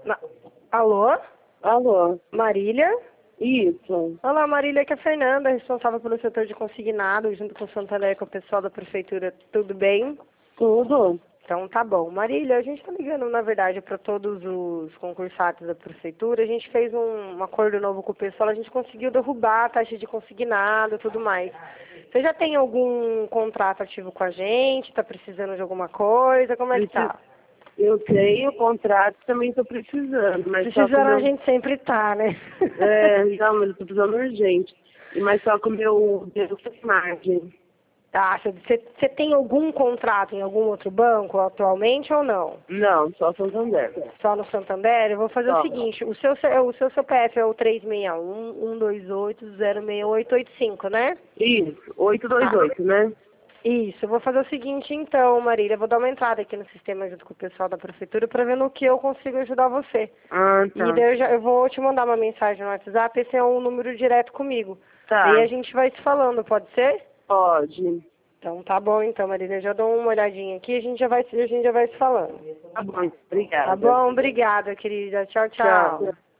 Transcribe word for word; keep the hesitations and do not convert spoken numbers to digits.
Na- Alô? Alô? Marília? Isso. Olá, Marília, que é a Fernanda, responsável pelo setor de consignado, junto com o Santander, com o pessoal da prefeitura. Tudo bem? Tudo? Então tá bom. Marília, a gente está ligando, na verdade, para todos os concursados da prefeitura. A gente fez um, um acordo novo com o pessoal, a gente conseguiu derrubar a taxa de consignado e tudo mais. Você já tem algum contrato ativo com a gente? Está precisando de alguma coisa? Como é que Preci- tá? Eu tenho contrato, também estou precisando, mas só que o Precisando a meu... gente sempre tá, né? É, não, mas eu estou precisando urgente. E mas só que o meu dedo tem margem. Tá, você tem algum contrato em algum outro banco atualmente ou não? Não, só Santander. Só no Santander? Eu vou fazer o Só. seguinte, o seu, o seu C P F é o três seis um, um dois oito, zero seis oito oito cinco, né? Isso, oito dois Tá. oito, né? Isso, eu vou fazer o seguinte então, Marília, eu vou dar uma entrada aqui no sistema junto com o pessoal da prefeitura para ver no que eu consigo ajudar você. Ah, E tá. daí eu, já, eu vou te mandar uma mensagem no WhatsApp, esse é um número direto comigo. Daí Tá, a gente vai se falando, pode ser? pode. Então tá bom então, Marília, eu já dou uma olhadinha aqui e a gente já vai, a gente já vai se falando. Tá bom, Tá obrigada. bom? Obrigada, querida. Tchau, tchau. Tchau.